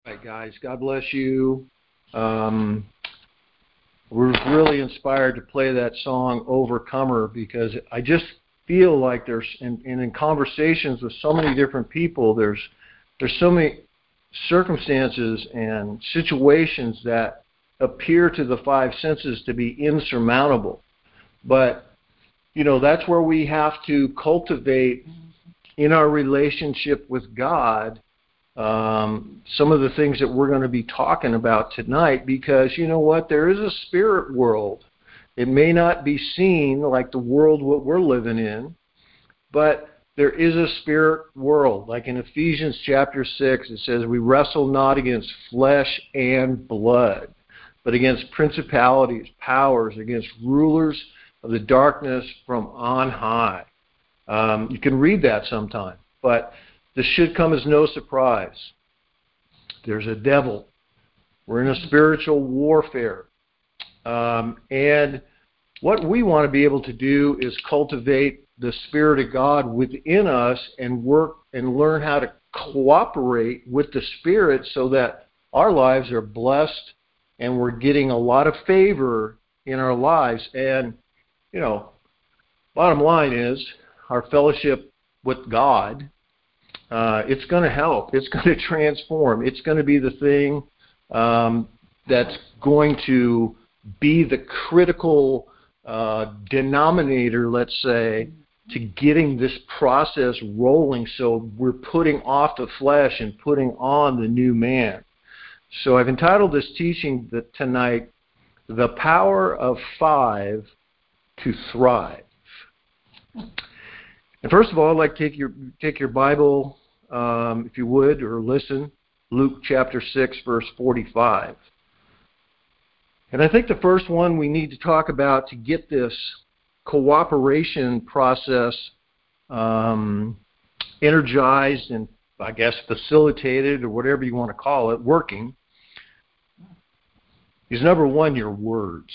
All right, guys. God bless you. Um, we're really inspired to play that song "Overcomer" because I just feel like there's, and in conversations with so many different people, there's so many circumstances and situations that appear to the five senses to be insurmountable. But that's where we have to cultivate in our relationship with God some of the things that we're going to be talking about tonight, because you know what? There is a spirit world. It may not be seen like the world what we're living in, but there is a spirit world. Like in Ephesians chapter 6, it says, we wrestle not against flesh and blood, but against principalities, powers, against rulers of the darkness from on high. You can read that sometime, but this should come as no surprise. There's a devil. We're in a spiritual warfare. And what we want to be able to do is cultivate the Spirit of God within us and work and learn how to cooperate with the Spirit so that our lives are blessed and we're getting a lot of favor in our lives. And, bottom line is our fellowship with God, it's going to help. It's going to transform. It's going to be the thing that's going to be the critical denominator, let's say, to getting this process rolling, so we're putting off the flesh and putting on the new man. So I've entitled this teaching tonight, The Power of Five to Thrive. And first of all, I'd like to take your Bible, if you would, or listen, Luke chapter 6, verse 45. And I think the first one we need to talk about to get this cooperation process energized and, I guess, facilitated, or whatever you want to call it, working, is number one, your words.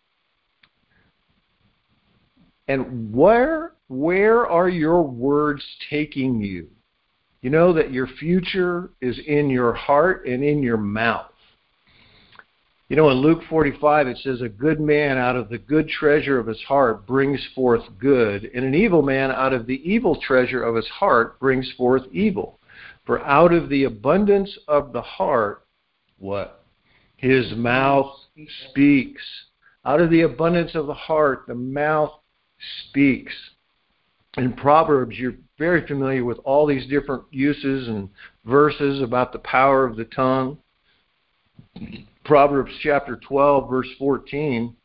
And where are your words taking you? You know that your future is in your heart and in your mouth. In Luke 45 it says, a good man out of the good treasure of his heart brings forth good, and an evil man out of the evil treasure of his heart brings forth evil. For out of the abundance of the heart, what? His mouth speaks. Out of the abundance of the heart, the mouth speaks. In Proverbs, you're very familiar with all these different uses and verses about the power of the tongue. Proverbs chapter 12, verse 14.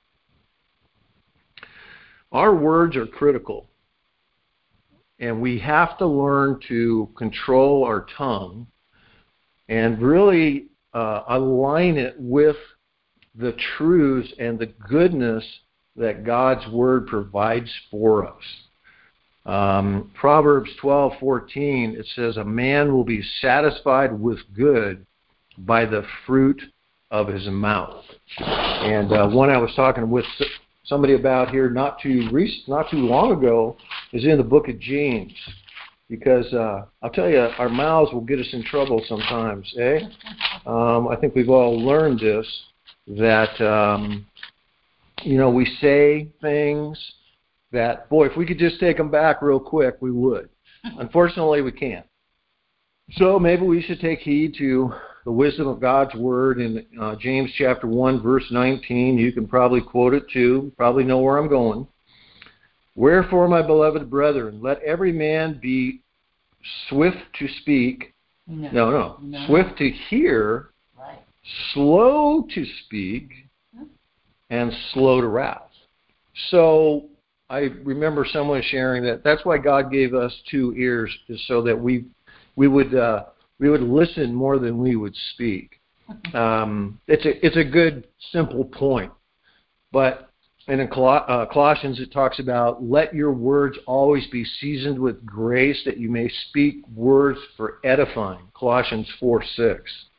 Our words are critical, and we have to learn to control our tongue and really align it with the truths and the goodness that God's Word provides for us. Proverbs 12:14, it says, a man will be satisfied with good by the fruit of his mouth. And one I was talking with somebody about here not too long ago is in the book of James. Because I'll tell you, our mouths will get us in trouble sometimes, eh? I think we've all learned this, that, we say things that, boy, if we could just take them back real quick, we would. Unfortunately, we can't. So maybe we should take heed to the wisdom of God's Word in James chapter 1, verse 19. You can probably quote it too. Probably know where I'm going. Wherefore, my beloved brethren, let every man be swift to speak. No. Swift to hear, right. Slow to speak, and slow to wrath. So I remember someone sharing that's why God gave us two ears, is so that we would listen more than we would speak. It's a good, simple point. But in Colossians it talks about, let your words always be seasoned with grace, that you may speak words for edifying. Colossians 4:6.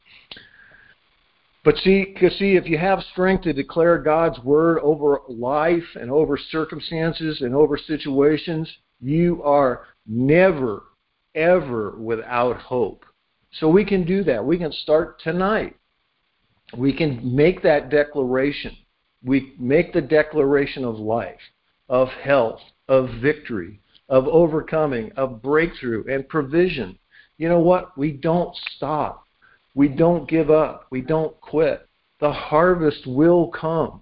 But see, if you have strength to declare God's Word over life and over circumstances and over situations, you are never, ever without hope. So we can do that. We can start tonight. We can make that declaration. We make the declaration of life, of health, of victory, of overcoming, of breakthrough, and provision. You know what? We don't stop. We don't give up. We don't quit. The harvest will come.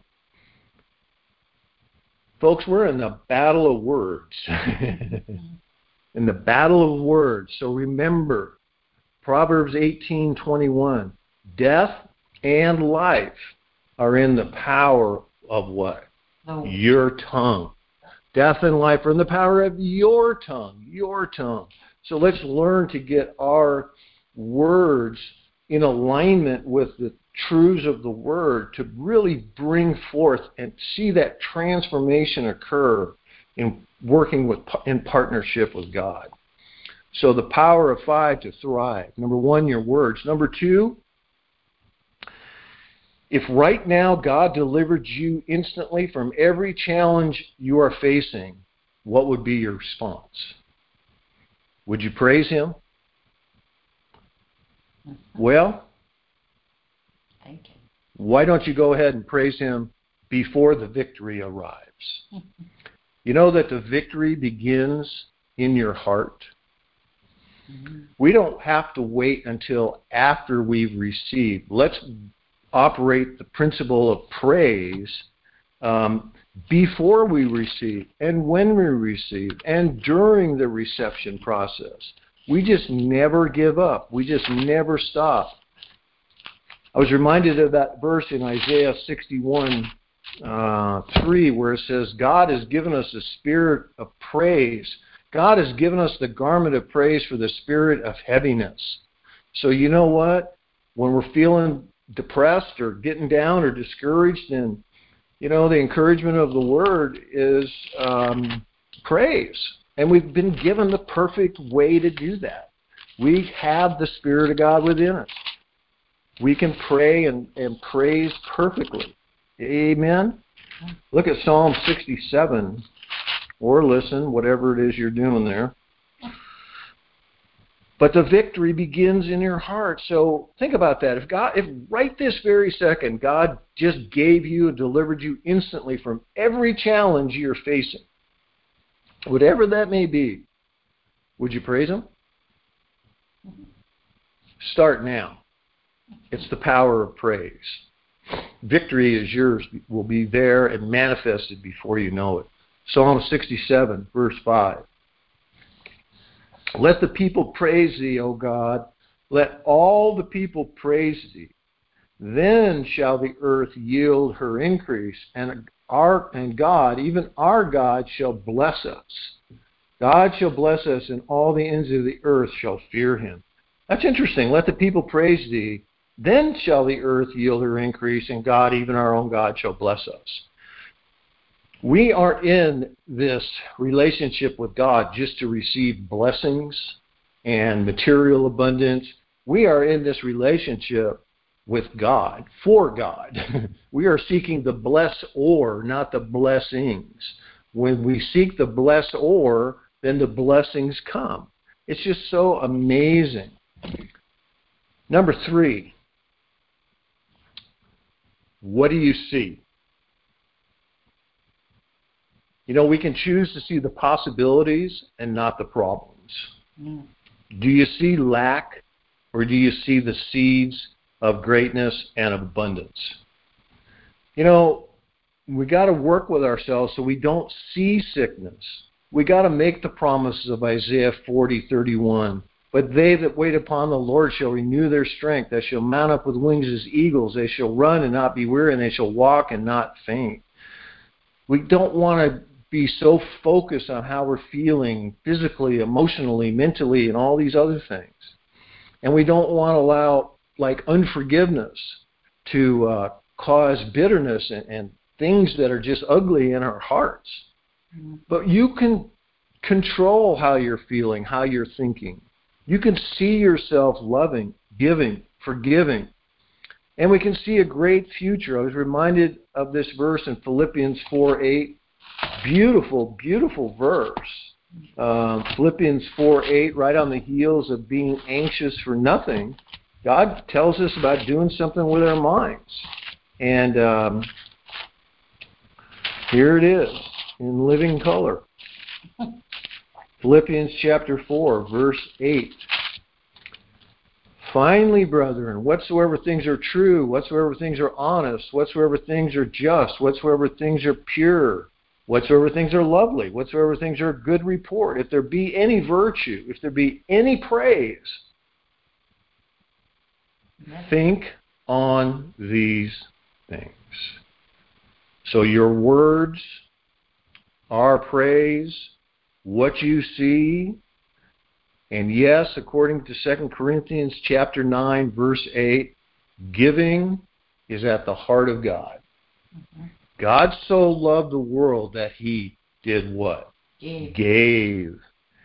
Folks, we're in the battle of words. In the battle of words. So remember, Proverbs 18:21, death and life are in the power of what? No. Your tongue. Death and life are in the power of your tongue. Your tongue. So let's learn to get our words in alignment with the truths of the Word to really bring forth and see that transformation occur in working in partnership with God. So the power of 5 to thrive. Number 1, your words. Number 2, if right now God delivered you instantly from every challenge you are facing, what would be your response? Would you praise Him? Well, Thank you. why don't you go ahead and praise Him before the victory arrives? You know that the victory begins in your heart. We don't have to wait until after we've received. Let's operate the principle of praise before we receive and when we receive and during the reception process. We just never give up. We just never stop. I was reminded of that verse in Isaiah 61:3 where it says, God has given us a spirit of praise. God has given us the garment of praise for the spirit of heaviness. So you know what? When we're feeling depressed or getting down or discouraged, and you know, the encouragement of the Word is praise. And we've been given the perfect way to do that. We have the Spirit of God within us. We can pray and praise perfectly. Amen? Look at Psalm 67, or listen, whatever it is you're doing there. But the victory begins in your heart. So think about that. If right this very second, God just gave you and delivered you instantly from every challenge you're facing, whatever that may be, would you praise Him? Start now. It's the power of praise. Victory is yours, will be there and manifested before you know it. Psalm 67, verse 5. Let the people praise Thee, O God. Let all the people praise Thee. Then shall the earth yield her increase, and God, even our God, shall bless us. God shall bless us, and all the ends of the earth shall fear Him. That's interesting. Let the people praise Thee. Then shall the earth yield her increase, and God, even our own God, shall bless us. We are in this relationship with God just to receive blessings and material abundance. We are in this relationship with God, for God. We are seeking the bless-or, not the blessings. When we seek the bless-or, then the blessings come. It's just so amazing. Number 3, what do you see? You know, we can choose to see the possibilities and not the problems. Do you see lack, or do you see the seeds of greatness and abundance? You know, we got to work with ourselves so we don't see sickness. We got to make the promises of Isaiah 40:31. But they that wait upon the Lord shall renew their strength. They shall mount up with wings as eagles. They shall run and not be weary, and they shall walk and not faint. We don't want to be so focused on how we're feeling physically, emotionally, mentally, and all these other things. And we don't want to allow, like, unforgiveness to cause bitterness and things that are just ugly in our hearts. But you can control how you're feeling, how you're thinking. You can see yourself loving, giving, forgiving. And we can see a great future. I was reminded of this verse in Philippians 4:8. Beautiful, beautiful verse. Philippians 4:8, right on the heels of being anxious for nothing, God tells us about doing something with our minds. And here it is in living color. Philippians chapter 4, verse 8. Finally, brethren, whatsoever things are true, whatsoever things are honest, whatsoever things are just, whatsoever things are pure, whatsoever things are lovely, whatsoever things are of good report, if there be any virtue, if there be any praise, think on these things. So your words, our praise, what you see, and yes, according to 2 Corinthians chapter 9, verse 8, giving is at the heart of God. Mm-hmm. God so loved the world that he did what? Gave.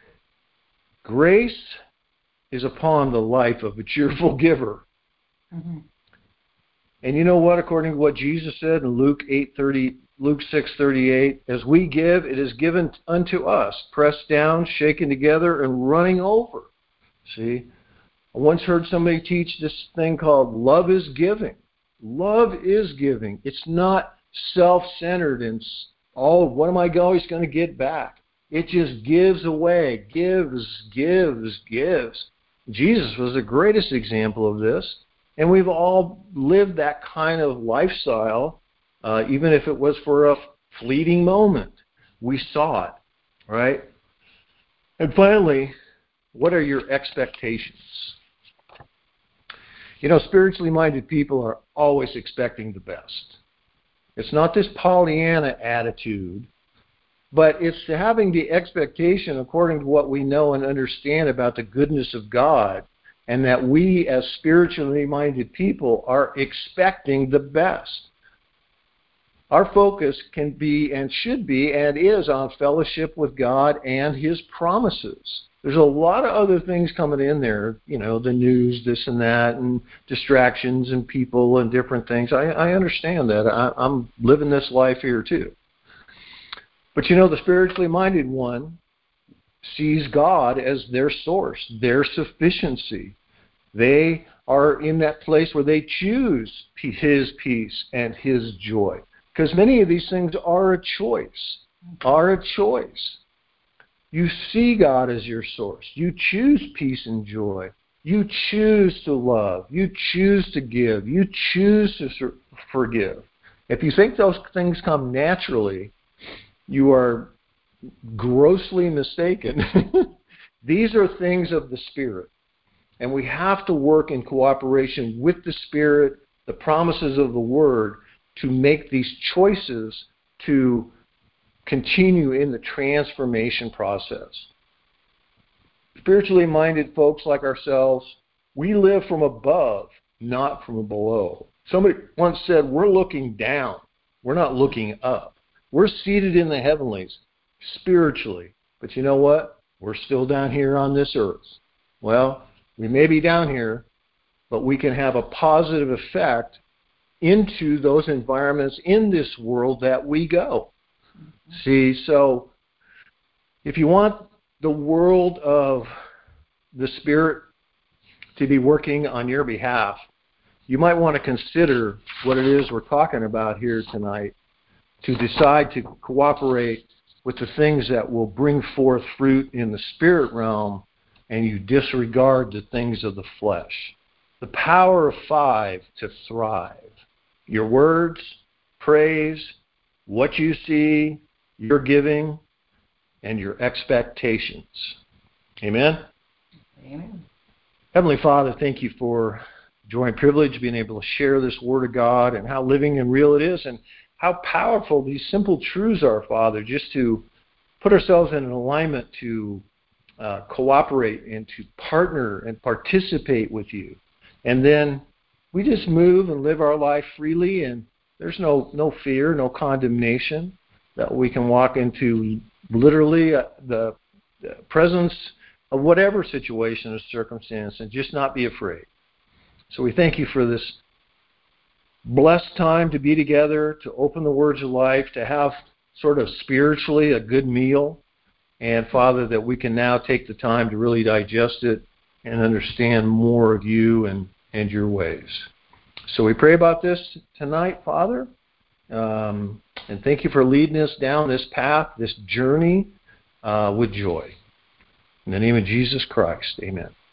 Grace is upon the life of a cheerful giver. Mm-hmm. And you know what? According to what Jesus said in Luke 6:38, as we give, it is given unto us, pressed down, shaken together, and running over. See, I once heard somebody teach this thing called love is giving. Love is giving. It's not self-centered and, what am I always going to get back? It just gives away, gives. Jesus was the greatest example of this. And we've all lived that kind of lifestyle, even if it was for a fleeting moment. We saw it, right? And finally, what are your expectations? You know, spiritually minded people are always expecting the best. It's not this Pollyanna attitude, but it's having the expectation according to what we know and understand about the goodness of God, and that we as spiritually minded people are expecting the best. Our focus can be and should be and is on fellowship with God and his promises. There's a lot of other things coming in there, you know, the news, this and that, and distractions and people and different things. I understand that. I'm living this life here too. But you know, the spiritually minded one sees God as their source, their sufficiency. They are in that place where they choose his peace and his joy. Because many of these things are a choice, You see God as your source. You choose peace and joy. You choose to love. You choose to give. You choose to forgive. If you think those things come naturally, you are grossly mistaken. These are things of the Spirit. And we have to work in cooperation with the Spirit, the promises of the Word, to make these choices to continue in the transformation process. Spiritually minded folks like ourselves, we live from above, not from below. Somebody once said, we're looking down. We're not looking up. We're seated in the heavenlies, spiritually. But you know what? We're still down here on this earth. Well, we may be down here, but we can have a positive effect into those environments in this world that we go. See, so if you want the world of the Spirit to be working on your behalf, you might want to consider what it is we're talking about here tonight, to decide to cooperate with the things that will bring forth fruit in the spirit realm, and you disregard the things of the flesh. The power of 5 to thrive. Your words, praise, what you see, your giving, and your expectations. Amen? Amen. Heavenly Father, thank you for joy and privilege, being able to share this Word of God and how living and real it is, and how powerful these simple truths are, Father, just to put ourselves in an alignment to cooperate and to partner and participate with you. And then we just move and live our life freely, and there's no fear, no condemnation, that we can walk into literally the presence of whatever situation or circumstance and just not be afraid. So we thank you for this blessed time to be together, to open the words of life, to have sort of spiritually a good meal, And Father, that we can now take the time to really digest it and understand more of you and your ways. So we pray about this tonight, Father. And thank you for leading us down this path, this journey with joy. In the name of Jesus Christ, amen.